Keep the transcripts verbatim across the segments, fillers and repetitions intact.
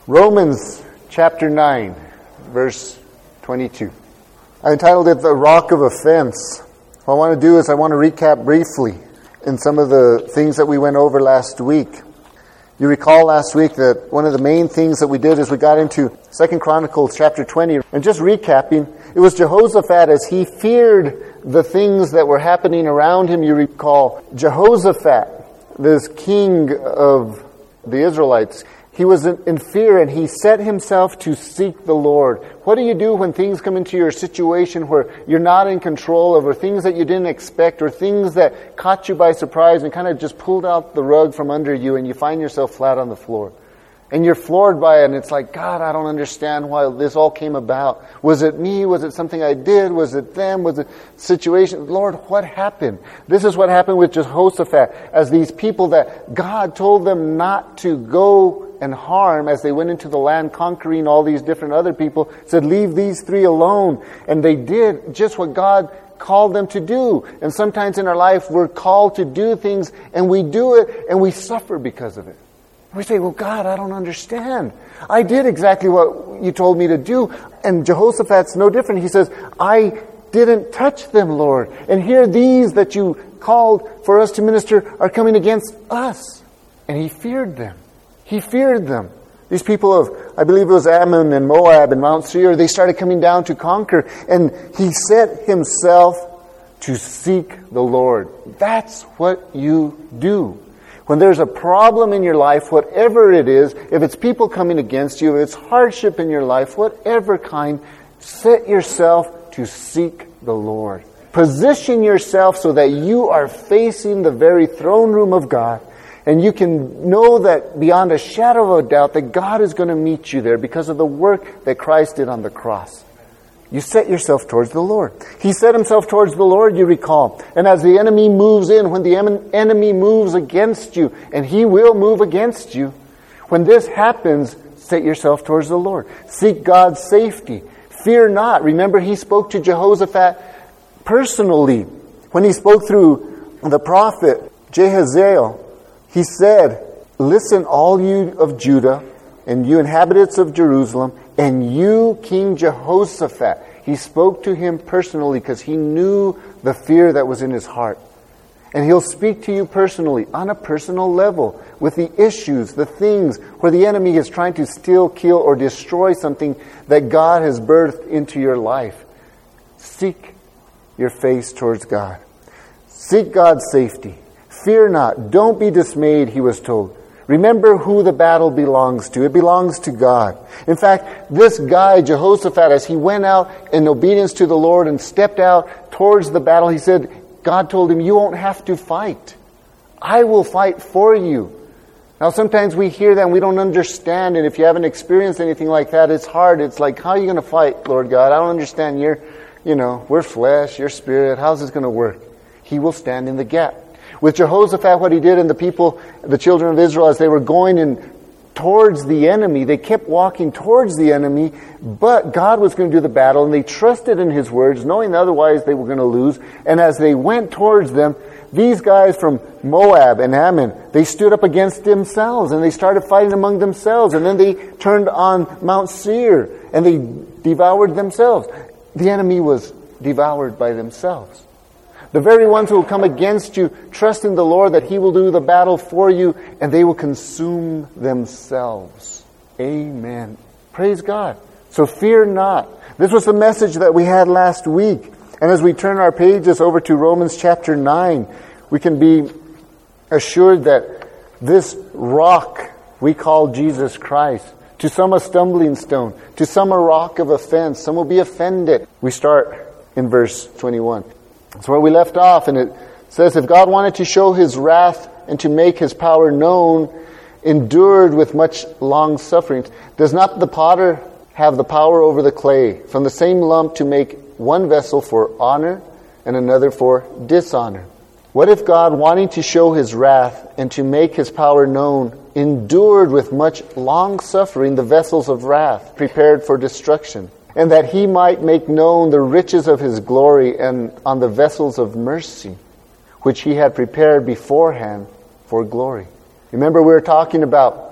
Romans chapter nine, verse twenty-two. I entitled it The Rock of Offense. What I want to do is I want to recap briefly in some of the things that we went over last week. You recall last week that one of the main things that we did is we got into Second Chronicles chapter twenty. And just recapping, it was Jehoshaphat as he feared the things that were happening around him. You recall Jehoshaphat, this king of the Israelites, he was in fear and he set himself to seek the Lord. What do you do when things come into your situation where you're not in control of, or things that you didn't expect, or things that caught you by surprise and kind of just pulled out the rug from under you and you find yourself flat on the floor? And you're floored by it and it's like, God, I don't understand why this all came about. Was it me? Was it something I did? Was it them? Was it situation? Lord, what happened? This is what happened with Jehoshaphat, as these people that God told them not to go and harm as they went into the land, conquering all these different other people, said, leave these three alone. And they did just what God called them to do. And sometimes in our life, we're called to do things and we do it and we suffer because of it. We say, well, God, I don't understand. I did exactly what you told me to do. And Jehoshaphat's no different. He says, I didn't touch them, Lord. And here these that you called for us to minister are coming against us. And he feared them. He feared them. These people of, I believe it was Ammon and Moab and Mount Seir, they started coming down to conquer. And he set himself to seek the Lord. That's what you do. When there's a problem in your life, whatever it is, if it's people coming against you, if it's hardship in your life, whatever kind, set yourself to seek the Lord. Position yourself so that you are facing the very throne room of God. And you can know that beyond a shadow of a doubt that God is going to meet you there because of the work that Christ did on the cross. You set yourself towards the Lord. He set himself towards the Lord, you recall. And as the enemy moves in, when the enemy moves against you, and he will move against you, when this happens, set yourself towards the Lord. Seek God's safety. Fear not. Remember, he spoke to Jehoshaphat personally. When he spoke through the prophet Jehaziel, he said, listen, all you of Judah, and you inhabitants of Jerusalem, and you, King Jehoshaphat. He spoke to him personally because he knew the fear that was in his heart. And he'll speak to you personally, on a personal level, with the issues, the things where the enemy is trying to steal, kill, or destroy something that God has birthed into your life. Seek your face towards God. Seek God's safety. Fear not. Don't be dismayed, he was told. Remember who the battle belongs to. It belongs to God. In fact, this guy, Jehoshaphat, as he went out in obedience to the Lord and stepped out towards the battle, he said, God told him, you won't have to fight. I will fight for you. Now, sometimes we hear that and we don't understand. And if you haven't experienced anything like that, it's hard. It's like, how are you going to fight, Lord God? I don't understand. You're, you know, we're flesh, you're spirit. How's this going to work? He will stand in the gap. With Jehoshaphat, what he did, and the people, the children of Israel, as they were going in towards the enemy, they kept walking towards the enemy, but God was going to do the battle, and they trusted in his words, knowing otherwise they were going to lose. And as they went towards them, these guys from Moab and Ammon, they stood up against themselves, and they started fighting among themselves, and then they turned on Mount Seir, and they devoured themselves. The enemy was devoured by themselves. The very ones who will come against you, trust in the Lord that he will do the battle for you, and they will consume themselves. Amen. Praise God. So fear not. This was the message that we had last week. And as we turn our pages over to Romans chapter nine, we can be assured that this rock we call Jesus Christ, to some a stumbling stone, to some a rock of offense, some will be offended. We start in verse twenty-one. That's where we left off, and it says, if God wanted to show his wrath and to make his power known, endured with much long suffering, does not the potter have the power over the clay, from the same lump to make one vessel for honor and another for dishonor? What if God, wanting to show his wrath and to make his power known, endured with much long suffering the vessels of wrath prepared for destruction, and that he might make known the riches of his glory and on the vessels of mercy, which he had prepared beforehand for glory? Remember, we were talking about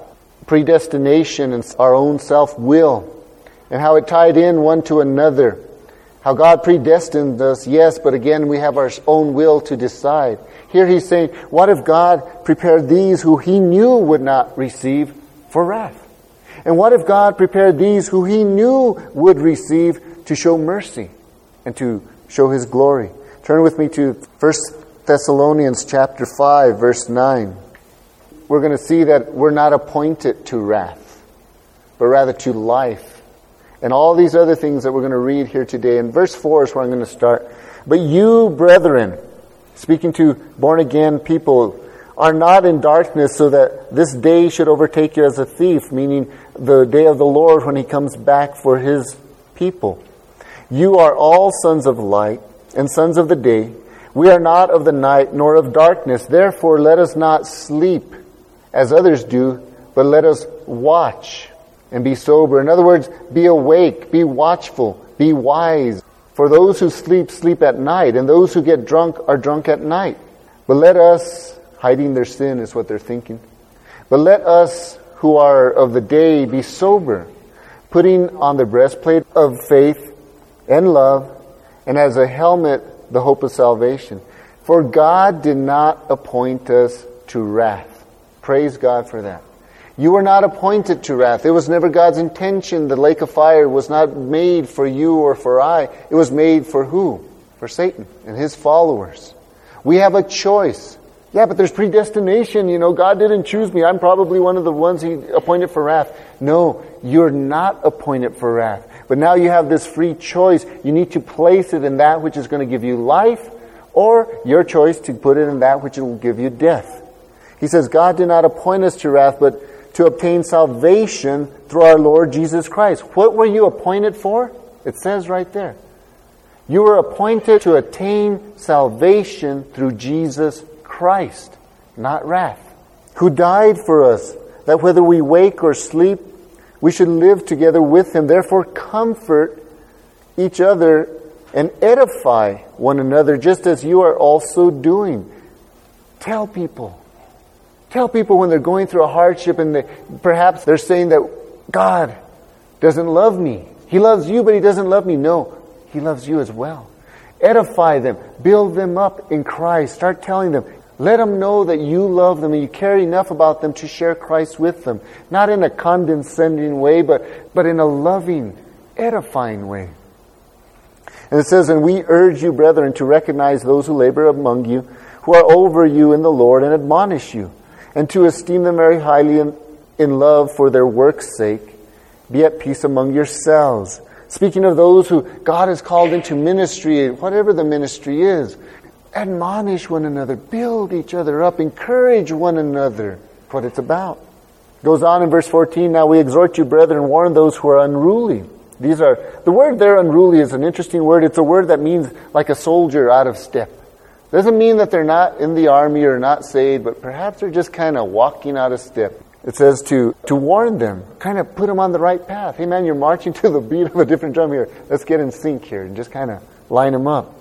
predestination and our own self-will, and how it tied in one to another. How God predestined us, yes, but again we have our own will to decide. Here he's saying, what if God prepared these who he knew would not receive for wrath? And what if God prepared these who he knew would receive to show mercy and to show his glory? Turn with me to First Thessalonians chapter five, verse nine. We're going to see that we're not appointed to wrath, but rather to life. And all these other things that we're going to read here today. And verse four is where I'm going to start. But you, brethren, speaking to born-again people, are not in darkness so that this day should overtake you as a thief, meaning the day of the Lord when he comes back for his people. You are all sons of light and sons of the day. We are not of the night nor of darkness. Therefore, let us not sleep as others do, but let us watch and be sober. In other words, be awake, be watchful, be wise. For those who sleep, sleep at night, and those who get drunk are drunk at night. But let us, hiding their sin is what they're thinking, but let us who are of the day be sober, putting on the breastplate of faith and love, and as a helmet the hope of salvation. For God did not appoint us to wrath. Praise God for that. You were not appointed to wrath. It was never God's intention. The lake of fire was not made for you or for I. It was made for who? For Satan and his followers. We have a choice. Yeah, but there's predestination. You know, God didn't choose me. I'm probably one of the ones he appointed for wrath. No, you're not appointed for wrath. But now you have this free choice. You need to place it in that which is going to give you life, or your choice to put it in that which will give you death. He says, God did not appoint us to wrath, but to obtain salvation through our Lord Jesus Christ. What were you appointed for? It says right there. You were appointed to attain salvation through Jesus Christ, not wrath, who died for us, that whether we wake or sleep, we should live together with him. Therefore, comfort each other and edify one another, just as you are also doing. Tell people. Tell people when they're going through a hardship and they, perhaps they're saying that God doesn't love me. He loves you, but he doesn't love me. No, he loves you as well. Edify them. Build them up in Christ. Start telling them. Let them know that you love them and you care enough about them to share Christ with them. Not in a condescending way, but, but in a loving, edifying way. And it says, and we urge you, brethren, to recognize those who labor among you, who are over you in the Lord, and admonish you, and to esteem them very highly in, in love for their work's sake. Be at peace among yourselves. Speaking of those who God has called into ministry, whatever the ministry is, admonish one another, build each other up, encourage one another. That's what it's about. It goes on in verse fourteen, now we exhort you, brethren, warn those who are unruly. These are, the word there, unruly, is an interesting word. It's a word that means like a soldier out of step. Doesn't mean that they're not in the army or not saved, but perhaps they're just kind of walking out of step. It says to, to warn them, kind of put them on the right path. Hey man, you're marching to the beat of a different drum here. Let's get in sync here and just kind of line them up.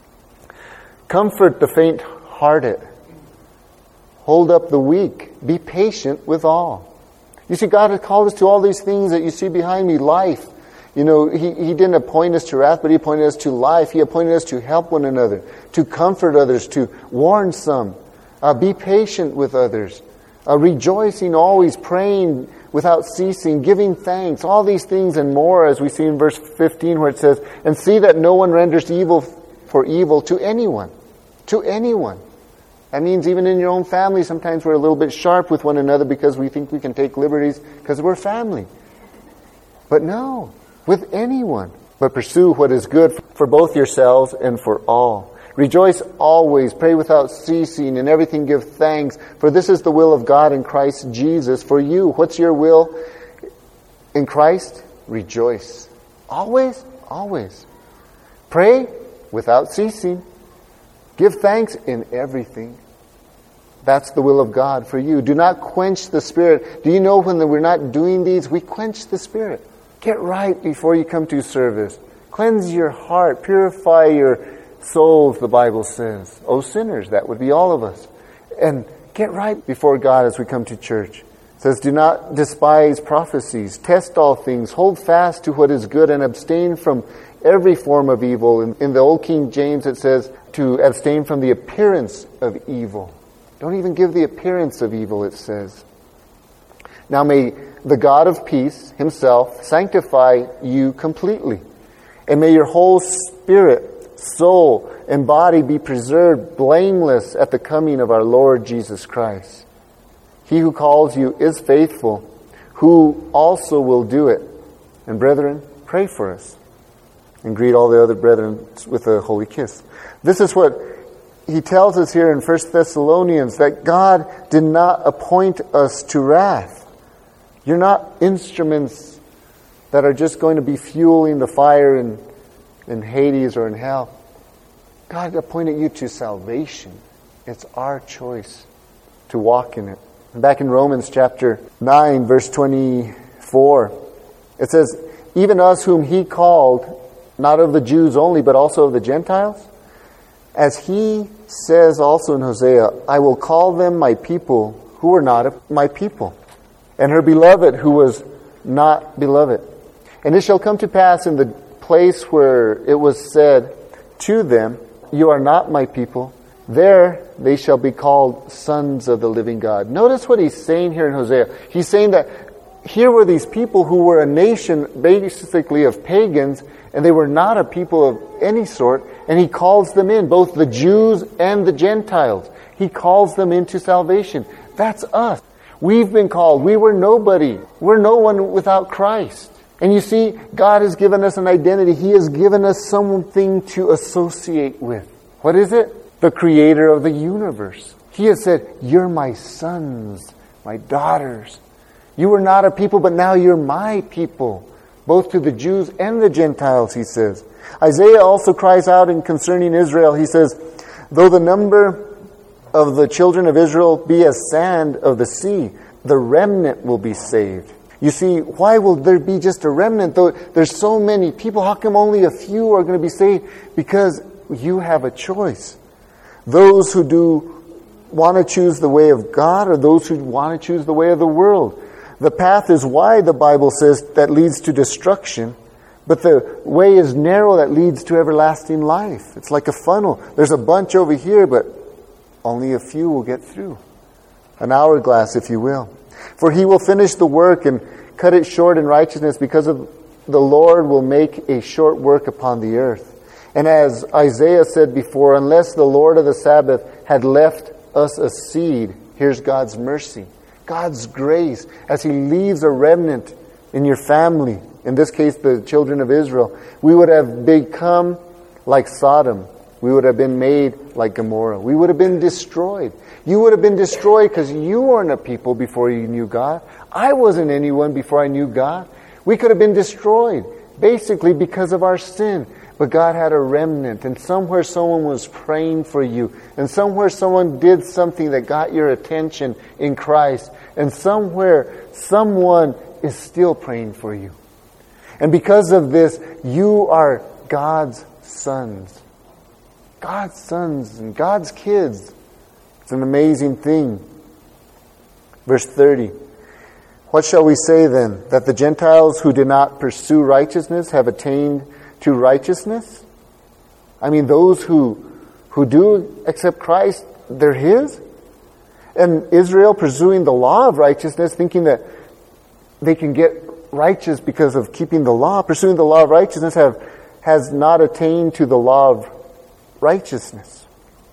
Comfort the faint-hearted. Hold up the weak. Be patient with all. You see, God has called us to all these things that you see behind me. Life. You know, He, he didn't appoint us to wrath, but He appointed us to life. He appointed us to help one another, to comfort others, to warn some. Uh, be patient with others. Uh, rejoicing always, praying without ceasing, giving thanks. All these things and more, as we see in verse fifteen where it says, and see that no one renders evil for evil to anyone. To anyone. That means even in your own family, sometimes we're a little bit sharp with one another because we think we can take liberties because we're family. But no, with anyone. But pursue what is good for both yourselves and for all. Rejoice always, pray without ceasing, in everything give thanks, for this is the will of God in Christ Jesus for you. What's your will in Christ? Rejoice. Always, always. Pray without ceasing. Give thanks in everything. That's the will of God for you. Do not quench the Spirit. Do you know when we're not doing these, we quench the Spirit. Get right before you come to service. Cleanse your heart. Purify your souls, the Bible says. Oh, sinners, that would be all of us. And get right before God as we come to church. says, do not despise prophecies. Test all things. Hold fast to what is good and abstain from every form of evil. In, in the Old King James it says to abstain from the appearance of evil. Don't even give the appearance of evil, it says. Now may the God of peace himself sanctify you completely. And may your whole spirit, soul, and body be preserved blameless at the coming of our Lord Jesus Christ. He who calls you is faithful, who also will do it. And brethren, pray for us. And greet all the other brethren with a holy kiss. This is what he tells us here in First Thessalonians, that God did not appoint us to wrath. You're not instruments that are just going to be fueling the fire in, in Hades or in hell. God appointed you to salvation. It's our choice to walk in it. And back in Romans chapter nine, verse twenty-four, it says, even us whom he called, not of the Jews only, but also of the Gentiles, as he says also in Hosea, I will call them my people who were not my people, and her beloved who was not beloved. And it shall come to pass in the place where it was said to them, you are not my people, there they shall be called sons of the living God. Notice what he's saying here in Hosea. He's saying that here were these people who were a nation basically of pagans, and they were not a people of any sort, and he calls them in, both the Jews and the Gentiles. He calls them into salvation. That's us. We've been called. We were nobody. We're no one without Christ. And you see, God has given us an identity. He has given us something to associate with. What is it? The creator of the universe. He has said, you're my sons, my daughters. You were not a people, but now you're my people. Both to the Jews and the Gentiles, he says. Isaiah also cries out in concerning Israel. He says, though the number of the children of Israel be as sand of the sea, the remnant will be saved. You see, why will there be just a remnant? Though there's so many people, how come only a few are going to be saved? Because you have a choice. Those who do want to choose the way of God, or those who want to choose the way of the world. The path is wide, the Bible says, that leads to destruction, but the way is narrow that leads to everlasting life. It's like a funnel. There's a bunch over here, but only a few will get through. An hourglass, if you will. For he will finish the work and cut it short in righteousness, because of the Lord will make a short work upon the earth. And as Isaiah said before, unless the Lord of the Sabbath had left us a seed, here's God's mercy, God's grace, as he leaves a remnant in your family, in this case the children of Israel, we would have become like Sodom. We would have been made like Gomorrah. We would have been destroyed. You would have been destroyed because you weren't a people before you knew God. I wasn't anyone before I knew God. We could have been destroyed, basically because of our sin. But God had a remnant, and somewhere someone was praying for you, and somewhere someone did something that got your attention in Christ, and somewhere someone is still praying for you. And because of this, you are God's sons. God's sons and God's kids. It's an amazing thing. Verse thirty. What shall we say then? That the Gentiles who did not pursue righteousness have attained to righteousness? I mean, those who who do accept Christ, they're His? And Israel pursuing the law of righteousness, thinking that they can get righteous because of keeping the law, pursuing the law of righteousness, have has not attained to the law of righteousness.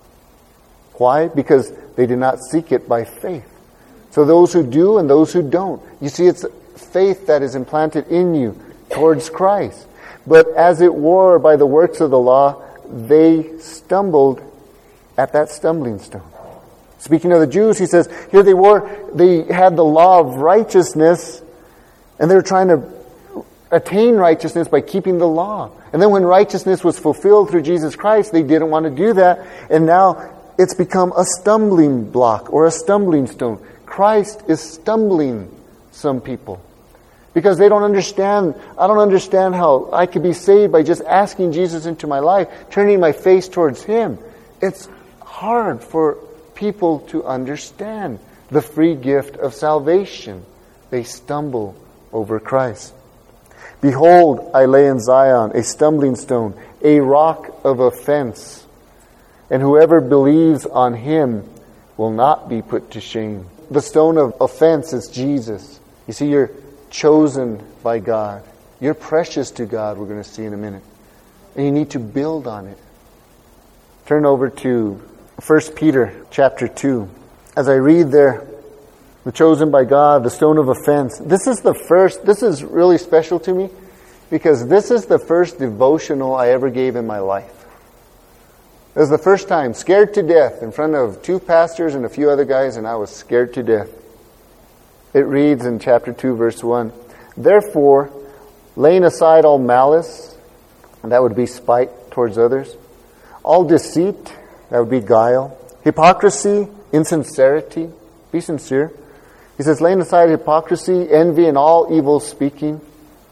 Why? Because they did not seek it by faith. So those who do and those who don't. You see, it's faith that is implanted in you towards Christ. But as it were, by the works of the law, they stumbled at that stumbling stone. Speaking of the Jews, he says, here they were, they had the law of righteousness, and they were trying to attain righteousness by keeping the law. And then when righteousness was fulfilled through Jesus Christ, they didn't want to do that. And now it's become a stumbling block or a stumbling stone. Christ is stumbling some people because they don't understand. I don't understand how I could be saved by just asking Jesus into my life, turning my face towards Him. It's hard for people to understand. the free gift of salvation. They stumble over Christ. Behold, I lay in Zion a stumbling stone, a rock of offense, and whoever believes on him will not be put to shame. The stone of offense is Jesus. You see, you're chosen by God. You're precious to God, we're going to see in a minute. And you need to build on it. Turn over to First Peter chapter two. As I read there, the chosen by God, the stone of offense. This is the first, this is really special to me because this is the first devotional I ever gave in my life. It was the first time, scared to death, in front of two pastors and a few other guys, and I was scared to death. It reads in chapter two, verse one, Therefore, laying aside all malice, and that would be spite towards others, all deceit, that would be guile, hypocrisy, insincerity, be sincere. He says, laying aside hypocrisy, envy, and all evil speaking.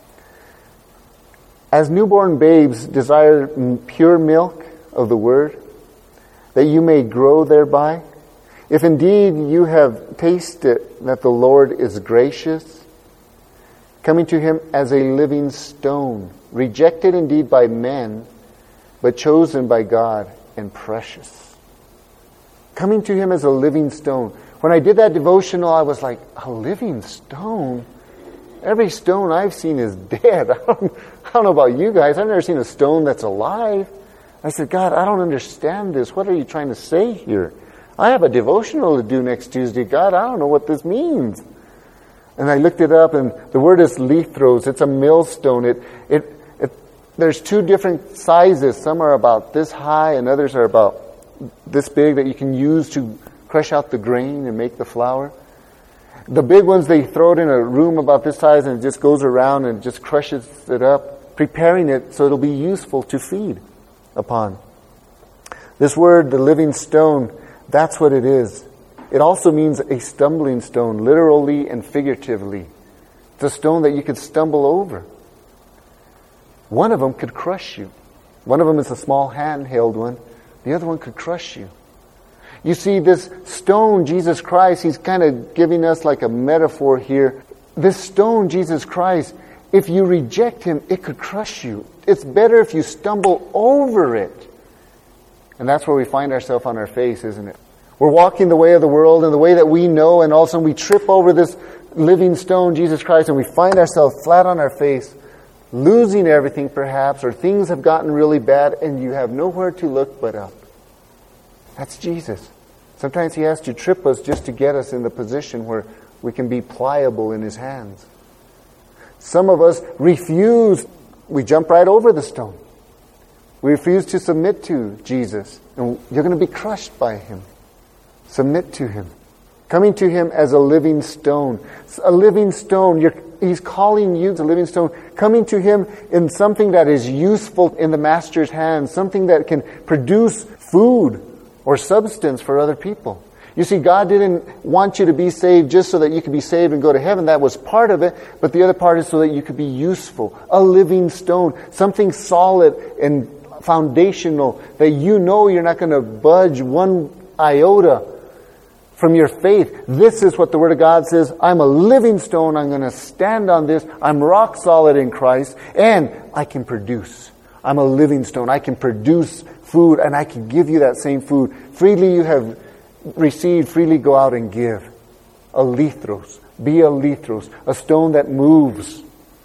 As newborn babes desire pure milk of the word, that you may grow thereby. If indeed you have tasted that the Lord is gracious, coming to him as a living stone, rejected indeed by men, but chosen by God and precious. Coming to him as a living stone. When I did that devotional, I was like, a living stone? Every stone I've seen is dead. I don't, I don't know about you guys. I've never seen a stone that's alive. I said, God, I don't understand this. What are you trying to say here? I have a devotional to do next Tuesday. God, I don't know what this means. And I looked it up, and the word is lithros. It's a millstone. It, it, it, there's two different sizes. Some are about this high, and others are about this big that you can use to crush out the grain and make the flour. The big ones, they throw it in a room about this size and it just goes around and just crushes it up, preparing it so it'll be useful to feed upon. This word, the living stone, that's what it is. It also means a stumbling stone, literally and figuratively. It's a stone that you could stumble over. One of them could crush you. One of them is a small handheld one. The other one could crush you. You see, this stone, Jesus Christ, he's kind of giving us like a metaphor here. This stone, Jesus Christ, if you reject him, it could crush you. It's better if you stumble over it. And that's where we find ourselves on our face, isn't it? We're walking the way of the world and the way that we know, and all of a sudden we trip over this living stone, Jesus Christ, and we find ourselves flat on our face, losing everything perhaps, or things have gotten really bad, and you have nowhere to look but up. That's Jesus. Sometimes he has to trip us just to get us in the position where we can be pliable in his hands. Some of us refuse. We jump right over the stone. We refuse to submit to Jesus. And you're going to be crushed by him. Submit to him. Coming to him as a living stone. A living stone. You're, he's calling you as a living stone. Coming to him in something that is useful in the master's hands. Something that can produce food or substance for other people. You see, God didn't want you to be saved just so that you could be saved and go to heaven. That was part of it. But the other part is so that you could be useful. A living stone. Something solid and foundational that you know you're not going to budge one iota from your faith. This is what the Word of God says. I'm a living stone. I'm going to stand on this. I'm rock solid in Christ. And I can produce. I'm a living stone. I can produce food, and I can give you that same food. Freely you have received, freely go out and give. A lithros. Be a lithros. A stone that moves.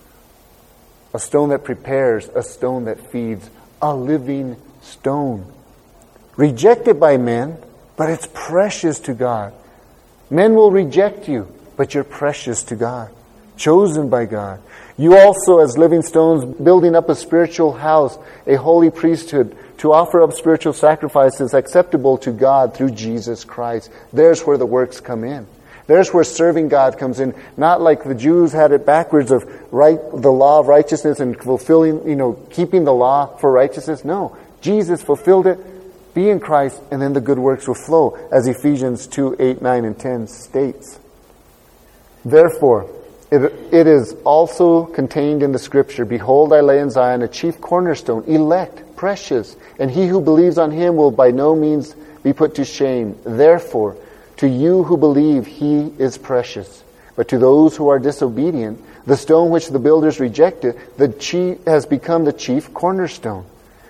A stone that prepares. A stone that feeds. A living stone. Rejected by men, but it's precious to God. Men will reject you, but you're precious to God. Chosen by God. You also, as living stones, building up a spiritual house, a holy priesthood, to offer up spiritual sacrifices acceptable to God through Jesus Christ. There's where the works come in. There's where serving God comes in. Not like the Jews had it backwards of right, the law of righteousness and fulfilling, you know, keeping the law for righteousness. No. Jesus fulfilled it. Be in Christ, and then the good works will flow, as Ephesians two, eight, nine, and ten states. Therefore, it, it is also contained in the Scripture, Behold, I lay in Zion a chief cornerstone, elect, precious, and he who believes on him will by no means be put to shame. Therefore, To you who believe, he is precious. But to those who are disobedient, the stone which the builders rejected the chief, has become the chief cornerstone,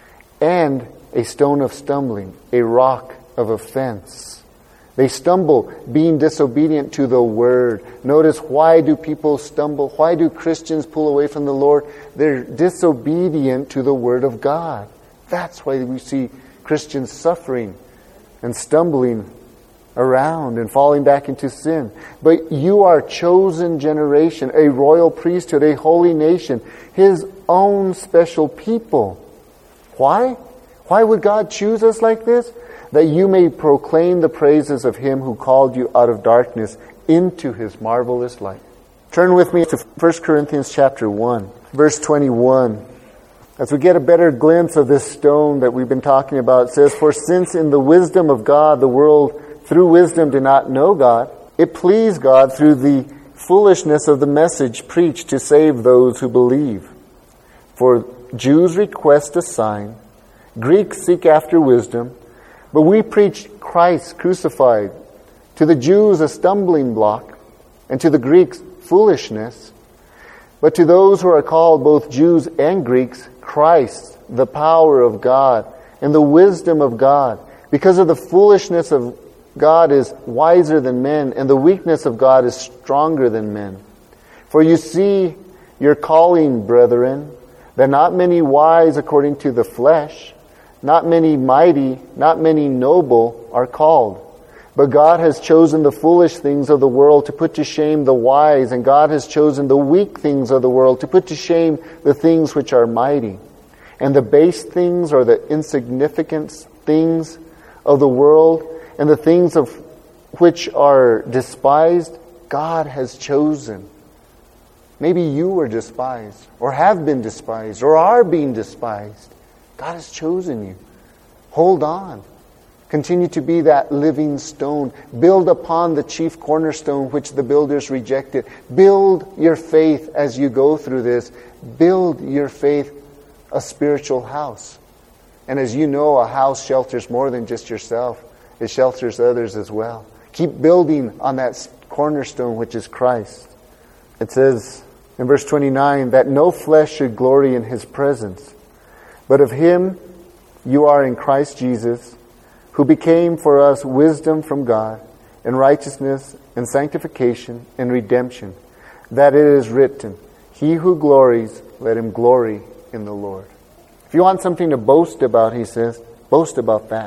and a stone of stumbling, a rock of offense. They stumble, being disobedient to the Word. Notice, why do people stumble? Why do Christians pull away from the Lord? They're disobedient to the Word of God. That's why we see Christians suffering and stumbling around and falling back into sin. But you are a chosen generation, a royal priesthood, a holy nation, His own special people. Why? Why would God choose us like this? That you may proclaim the praises of Him who called you out of darkness into His marvelous light. Turn with me to First Corinthians chapter one, verse twenty-one. As we get a better glimpse of this stone that we've been talking about, it says, "For since in the wisdom of God the world through wisdom did not know God, it pleased God through the foolishness of the message preached to save those who believe. For Jews request a sign, Greeks seek after wisdom, but we preach Christ crucified, to the Jews a stumbling block, and to the Greeks foolishness. But to those who are called, both Jews and Greeks, Christ, the power of God, and the wisdom of God. Because of the foolishness of God is wiser than men, and the weakness of God is stronger than men. For you see your calling, brethren, that not many wise according to the flesh, not many mighty, not many noble are called. But God has chosen the foolish things of the world to put to shame the wise, and God has chosen the weak things of the world to put to shame the things which are mighty. And the base things, or the insignificant things of the world, and the things of which are despised, God has chosen." Maybe you were despised, or have been despised, or are being despised. God has chosen you. Hold on. Continue to be that living stone. Build upon the chief cornerstone which the builders rejected. Build your faith as you go through this. Build your faith a spiritual house. And as you know, a house shelters more than just yourself. It shelters others as well. Keep building on that cornerstone which is Christ. It says in verse twenty-nine that no flesh should glory in His presence, but of Him you are in Christ Jesus, who became for us wisdom from God, and righteousness, and sanctification, and redemption, that it is written, He who glories, let him glory in the Lord. If you want something to boast about, he says, boast about that.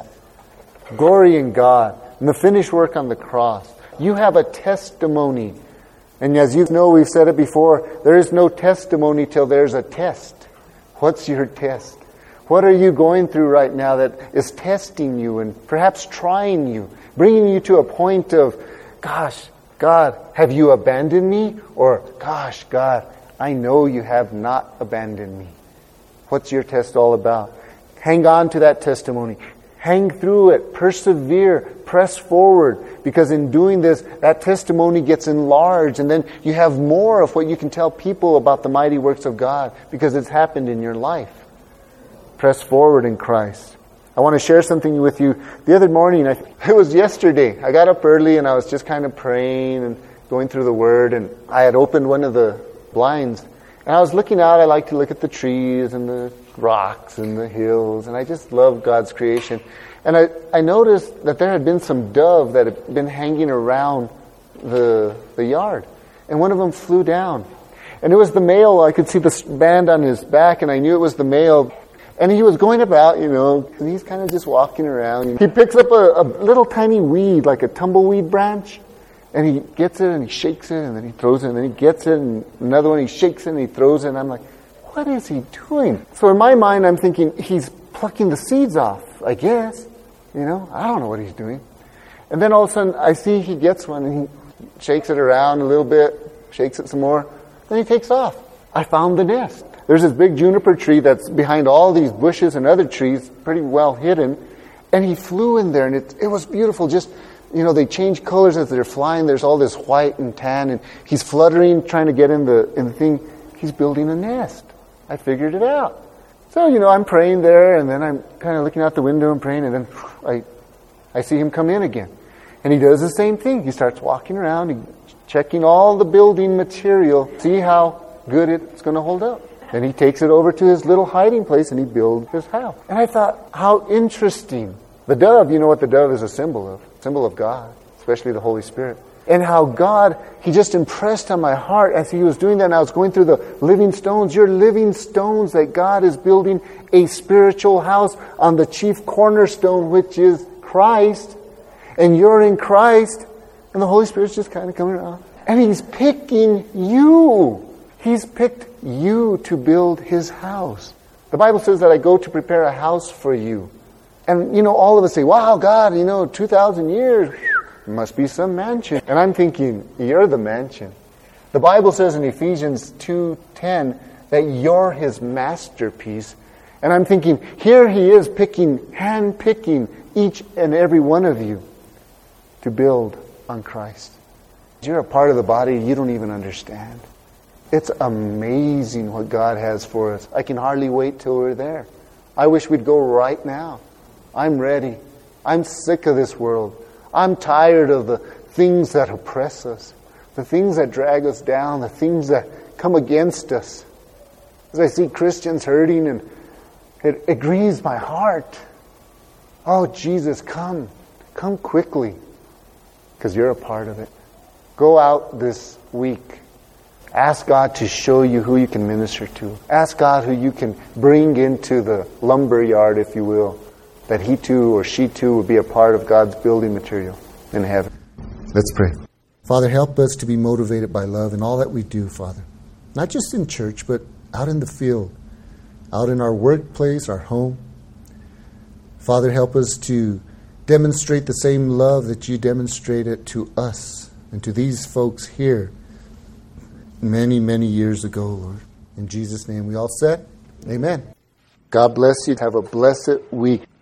Glory in God, and the finished work on the cross. You have a testimony. And as you know, we've said it before, there is no testimony till there's a test. What's your test? What are you going through right now that is testing you and perhaps trying you, bringing you to a point of, gosh, God, have you abandoned me? Or, gosh, God, I know you have not abandoned me. What's your test all about? Hang on to that testimony. Hang through it. Persevere. Press forward. Because in doing this, that testimony gets enlarged. And then you have more of what you can tell people about the mighty works of God because it's happened in your life. Press forward in Christ. I want to share something with you. The other morning, I, it was yesterday. I got up early and I was just kind of praying and going through the Word. And I had opened one of the blinds. And I was looking out. I like to look at the trees and the rocks and the hills. And I just love God's creation. And I, I noticed that there had been some dove that had been hanging around the the yard. And one of them flew down. And it was the male. I could see the band on his back, and I knew it was the male. And he was going about, you know, and he's kind of just walking around. He picks up a, a little tiny weed, like a tumbleweed branch, and he gets it and he shakes it, and then he throws it, and then he gets it, and another one he shakes it and he throws it. And I'm like, what is he doing? So in my mind, I'm thinking, he's plucking the seeds off, I guess. You know, I don't know what he's doing. And then all of a sudden, I see he gets one, and he shakes it around a little bit, shakes it some more, then he takes off. I found the nest. There's this big juniper tree that's behind all these bushes and other trees, pretty well hidden. And he flew in there, and it, it was beautiful. Just, you know, they change colors as they're flying. There's all this white and tan, and he's fluttering, trying to get in the in the thing. He's building a nest. I figured it out. So, you know, I'm praying there, and then I'm kind of looking out the window and praying, and then I, I see him come in again. And he does the same thing. He starts walking around, he, checking all the building material, see how good it's going to hold up. And he takes it over to his little hiding place and he builds his house. And I thought, how interesting. The dove, you know what the dove is a symbol of? Symbol of God, especially the Holy Spirit. And how God, He just impressed on my heart as He was doing that, and I was going through the living stones. You're living stones that God is building a spiritual house on the chief cornerstone, which is Christ. And you're in Christ, and the Holy Spirit's just kind of coming around. And He's picking you. He's picked you to build His house. The Bible says that I go to prepare a house for you. And, you know, all of us say, wow, God, you know, two thousand years, there must be some mansion. And I'm thinking, you're the mansion. The Bible says in Ephesians two ten that you're His masterpiece. And I'm thinking, here He is picking, hand-picking each and every one of you to build on Christ. You're a part of the body you don't even understand. It's amazing what God has for us. I can hardly wait till we're there. I wish we'd go right now. I'm ready. I'm sick of this world. I'm tired of the things that oppress us, the things that drag us down, the things that come against us. As I see Christians hurting, and it, it grieves my heart. Oh, Jesus, come. Come quickly, because you're a part of it. Go out this week. Ask God to show you who you can minister to. Ask God who you can bring into the lumber yard, if you will, that he too or she too will be a part of God's building material in heaven. Let's pray. Father, help us to be motivated by love in all that we do, Father. Not just in church, but out in the field, out in our workplace, our home. Father, help us to demonstrate the same love that you demonstrated to us and to these folks here many, many years ago, Lord. In Jesus' name we all said, amen. God bless you. Have a blessed week.